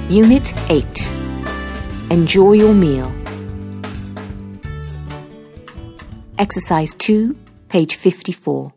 Unit 8. Enjoy your meal. Exercise 2, page 54.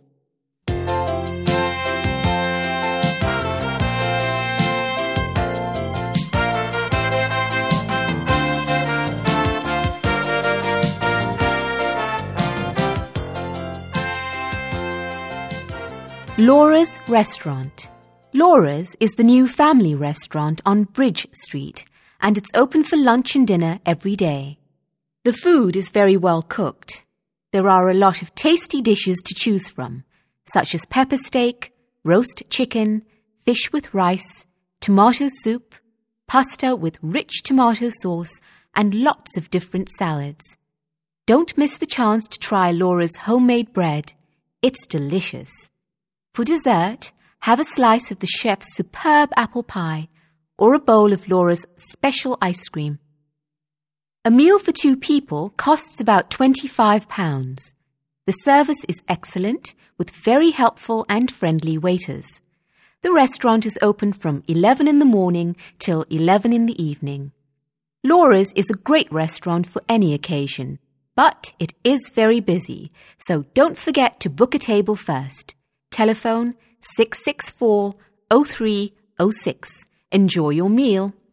Laura's Restaurant. Laura's is the new family restaurant on Bridge Street, and it's open for lunch and dinner every day. The food is very well cooked. There are a lot of tasty dishes to choose from, such as pepper steak, roast chicken, fish with rice, tomato soup, pasta with rich tomato sauce, and lots of different salads. Don't miss the chance to try Laura's homemade bread. It's delicious. For dessert, have a slice of the chef's superb apple pie or a bowl of Laura's special ice cream. A meal for 2 people costs about £25. The service is excellent, with very helpful and friendly waiters. The restaurant is open from 11 in the morning till 11 in the evening. Laura's is a great restaurant for any occasion, but it is very busy, so don't forget to book a table first. Telephone 664 0306. Enjoy your meal.